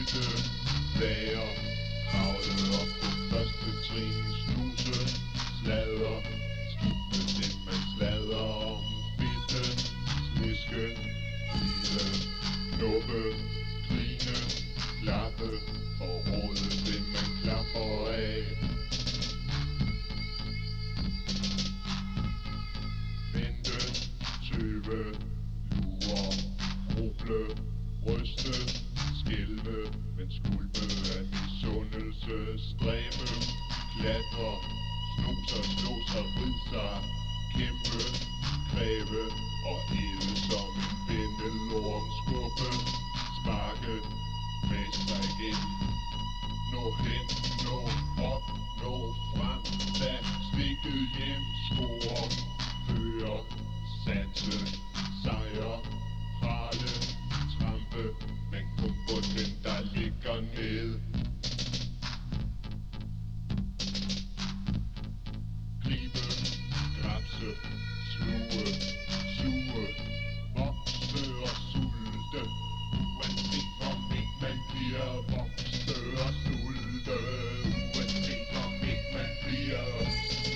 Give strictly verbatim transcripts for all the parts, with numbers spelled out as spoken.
Lytte, bager, kravle op på første trin, snuse, sladder, skifte det man sladder om, bitte, sliske, lille, knuppe, grine, klappe, forråde det man klapper af. Vente, tøve, lure, ruble, ryste, skælve, men skulpe af misundelse, stræbe, klatre, sno sig, slå sig, vrid sig, kæmpe, kræve og æde som en bændelorm, skubbe, sparke, mestre igen, nå hen, nå op, nå frem, tag stikket hjem, score, føre, satse, sejre, prale, trampe, men kun på den der ligger ned. Gribe, grabse, sluge, suge, vokse og sulte, uanset om ikke man bliver vokse og sulte, uanset om ikke man bliver.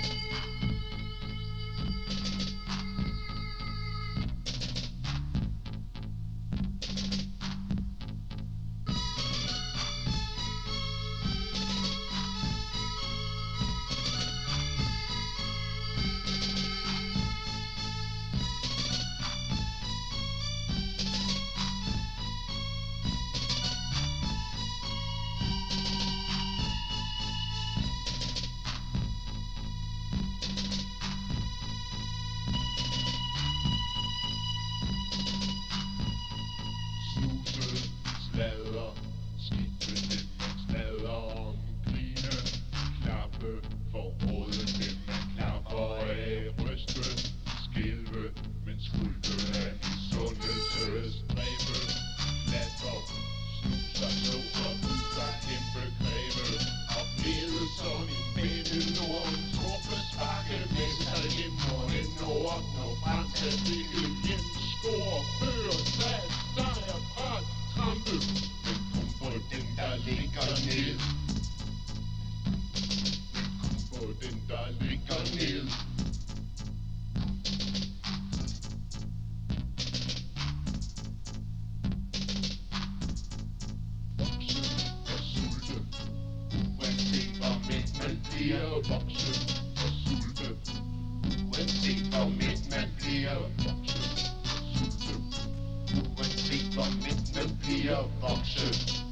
Sladder, skifte det man sladder om, grine, klappe, forråde det man klapper af, ryste, skælve, men skulpe af misundelse, stræbe, klatre, snu sig, slå sig, vrid sig, kæmpe, kræve og æde som en bændelorm, skubbe, sparke, mestre hjem, nå hen, nå op, nå frem, tag stikket hjem, score, føre, tag, sejr, pral, trampe, men kun på den der ligger ned. Men kun på den der ligger ned. Vokse og sulte, uanset hvor mænd man bliver. Vokse og sulte, uanset hvor mænd man bliver. Vokse og sulte, uanset hvor mænd man bliver. Vokse